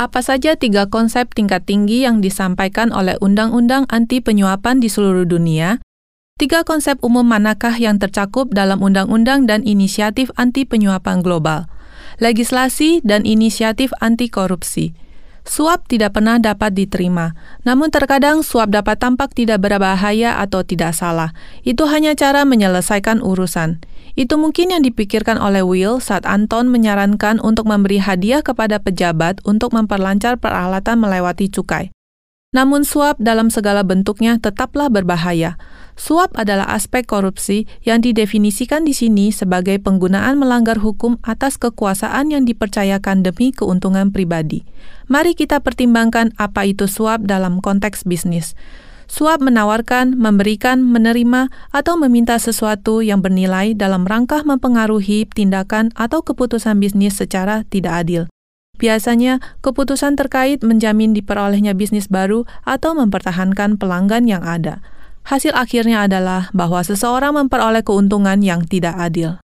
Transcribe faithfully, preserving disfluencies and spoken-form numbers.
Apa saja tiga konsep tingkat tinggi yang disampaikan oleh Undang-Undang Anti Penyuapan di seluruh dunia? Tiga konsep umum manakah yang tercakup dalam Undang-Undang dan Inisiatif Anti Penyuapan Global? Legislasi dan Inisiatif Anti Korupsi. Suap tidak pernah dapat diterima, namun terkadang suap dapat tampak tidak berbahaya atau tidak salah. Itu hanya cara menyelesaikan urusan. Itu mungkin yang dipikirkan oleh Will saat Anton menyarankan untuk memberi hadiah kepada pejabat untuk memperlancar peralatan melewati cukai. Namun suap dalam segala bentuknya tetaplah berbahaya. Suap adalah aspek korupsi yang didefinisikan di sini sebagai penggunaan melanggar hukum atas kekuasaan yang dipercayakan demi keuntungan pribadi. Mari kita pertimbangkan apa itu suap dalam konteks bisnis. Suap menawarkan, memberikan, menerima, atau meminta sesuatu yang bernilai dalam rangka mempengaruhi tindakan atau keputusan bisnis secara tidak adil. Biasanya, keputusan terkait menjamin diperolehnya bisnis baru atau mempertahankan pelanggan yang ada. Hasil akhirnya adalah bahwa seseorang memperoleh keuntungan yang tidak adil.